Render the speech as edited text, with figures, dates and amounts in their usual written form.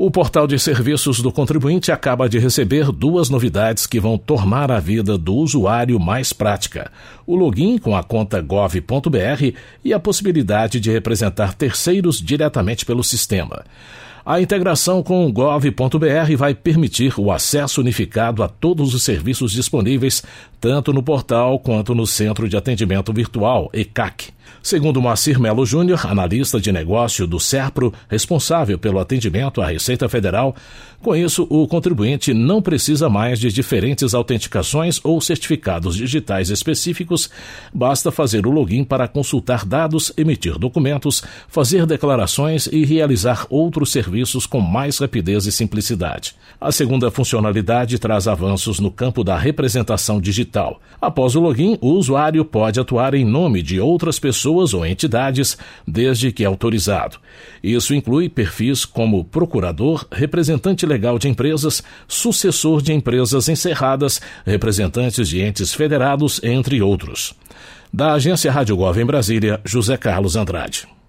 O portal de serviços do contribuinte acaba de receber 2 novidades que vão tornar a vida do usuário mais prática: o login com a conta gov.br e a possibilidade de representar terceiros diretamente pelo sistema. A integração com o gov.br vai permitir o acesso unificado a todos os serviços disponíveis, tanto no portal quanto no Centro de Atendimento Virtual, ECAC. Segundo Moacir Melo Júnior, analista de negócio do SERPRO, responsável pelo atendimento à Receita Federal, com isso o contribuinte não precisa mais de diferentes autenticações ou certificados digitais específicos, basta fazer o login para consultar dados, emitir documentos, fazer declarações e realizar outros serviços com mais rapidez e simplicidade. A segunda funcionalidade traz avanços no campo da representação digital. Após o login, o usuário pode atuar em nome de outras pessoas ou entidades, desde que autorizado. Isso inclui perfis como procurador, representante legal de empresas, sucessor de empresas encerradas, representantes de entes federados, entre outros. Da Agência Rádio Gov em Brasília, José Carlos Andrade.